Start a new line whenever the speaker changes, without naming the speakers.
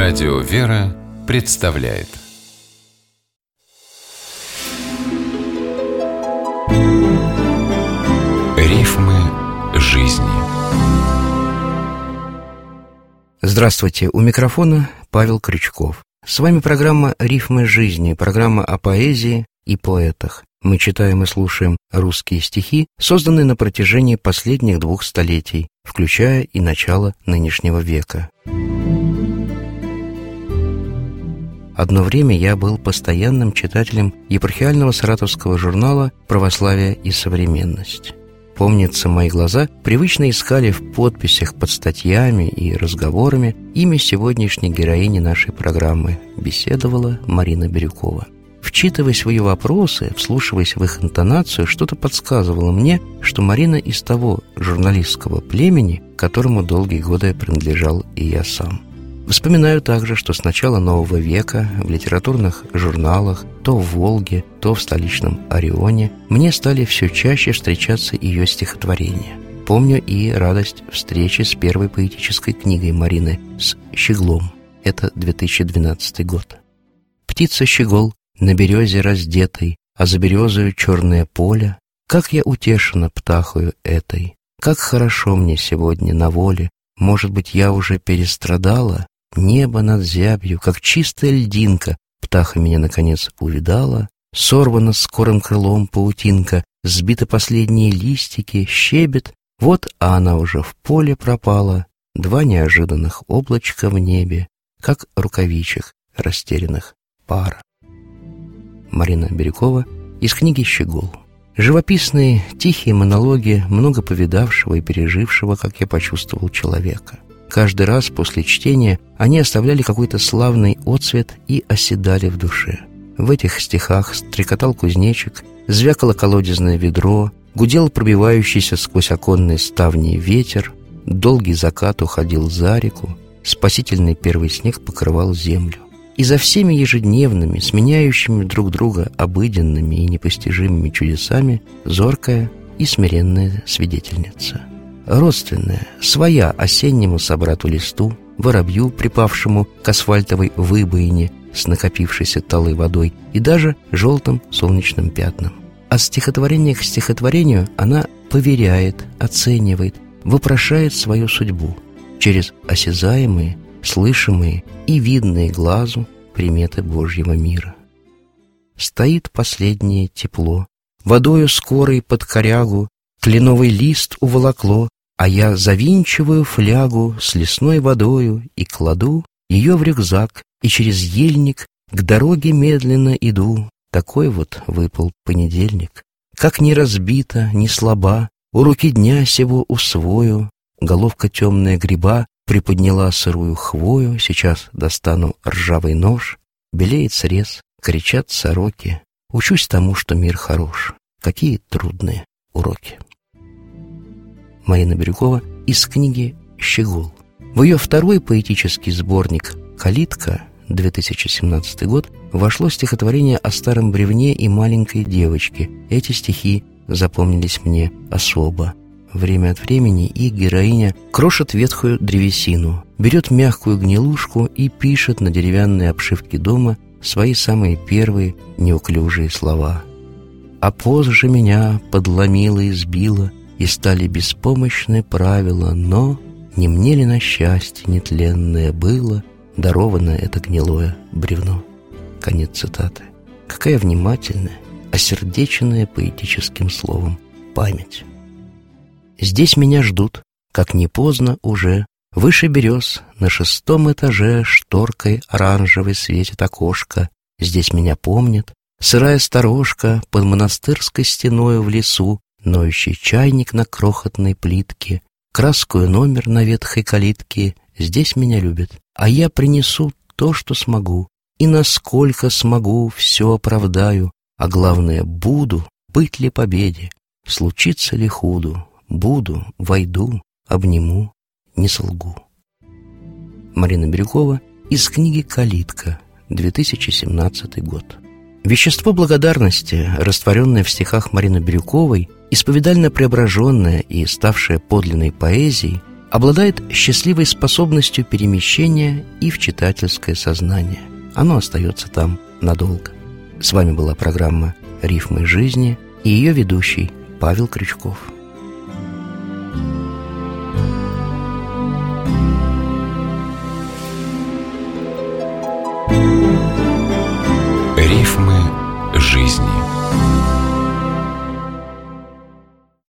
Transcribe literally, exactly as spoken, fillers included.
Радио «Вера» представляет Рифмы жизни.
Здравствуйте, у микрофона Павел Крючков. С вами программа «Рифмы жизни», программа о поэзии и поэтах. Мы читаем и слушаем русские стихи, созданные на протяжении последних двух столетий, включая и начало нынешнего века. Одно время я был постоянным читателем епархиального саратовского журнала «Православие и современность». Помнится, мои глаза привычно искали в подписях под статьями и разговорами имя сегодняшней героини нашей программы. Беседовала Марина Бирюкова. Вчитываясь в ее вопросы, вслушиваясь в их интонацию, что-то подсказывало мне, что Марина из того журналистского племени, которому долгие годы принадлежал и я сам. Вспоминаю также, что с начала нового века в литературных журналах, то в «Волге», то в столичном «Орионе» мне стали все чаще встречаться ее стихотворения. Помню и радость встречи с первой поэтической книгой Марины, с «Щеглом». Это две тысячи двенадцатый год. «Птица-щегол на березе раздетой, а за березою черное поле. Как я утешена птахою этой, как хорошо мне сегодня на воле. Может быть, я уже перестрадала? Небо над зябью, как чистая льдинка, птаха меня, наконец, увидала. Сорвана скорым крылом паутинка, сбиты последние листики, щебет. Вот а она уже в поле пропала. Два неожиданных облачка в небе, как рукавичек растерянных пара». Марина Бирюкова из книги «Щегол». Живописные, тихие монологи много повидавшего и пережившего, как я почувствовал, человека. Каждый раз после чтения они оставляли какой-то славный отцвет и оседали в душе. В этих стихах стрекотал кузнечик, звякало колодезное ведро, гудел пробивающийся сквозь оконные ставни ветер, долгий закат уходил за реку, спасительный первый снег покрывал землю. И за всеми ежедневными, сменяющими друг друга обыденными и непостижимыми чудесами зоркая и смиренная свидетельница. Родственная, своя осеннему собрату-листу, воробью, припавшему к асфальтовой выбоине с накопившейся талой водой и даже желтым солнечным пятном. От стихотворения к стихотворению она поверяет, оценивает, вопрошает свою судьбу через осязаемые, слышимые и видные глазу приметы Божьего мира. Стоит последнее тепло, водою скорой под корягу кленовый лист уволокло, а я завинчиваю флягу с лесной водою и кладу ее в рюкзак, и через ельник к дороге медленно иду. Такой вот выпал понедельник. Как ни разбита, ни слаба, уроки дня сего усвою, головка темная гриба приподняла сырую хвою, сейчас достану ржавый нож, белеет срез, кричат сороки. Учусь тому, что мир хорош. Какие трудные уроки. Марина Бирюкова из книги «Щегол». В ее второй поэтический сборник «Калитка» две тысячи семнадцатый год вошло стихотворение о старом бревне и маленькой девочке. Эти стихи запомнились мне особо. Время от времени их героиня крошит ветхую древесину, берет мягкую гнилушку и пишет на деревянной обшивке дома свои самые первые неуклюжие слова. «А позже меня подломило и сбило, и стали беспомощные правила, но не мне ли на счастье нетленное было даровано это гнилое бревно?» Конец цитаты. Какая внимательная, осердеченная поэтическим словом память. Здесь меня ждут, как не поздно уже, выше берез, на шестом этаже шторкой оранжевой светит окошко. Здесь меня помнят, сырая сторожка под монастырской стеною в лесу, ноющий чайник на крохотной плитке, краскую номер на ветхой калитке. Здесь меня любят, а я принесу то, что смогу, и насколько смогу, все оправдаю, а главное, буду, быть ли победе, случится ли худу. Буду, войду, обниму, не солгу. Марина Бирюкова из книги «Калитка», две тысячи семнадцатый год. Вещество благодарности, растворенное в стихах Марины Бирюковой, исповедально преображенное и ставшее подлинной поэзией, обладает счастливой способностью перемещения и в читательское сознание. Оно остается там надолго. С вами была программа «Рифмы жизни» и ее ведущий Павел Крючков.
Рифмы жизни.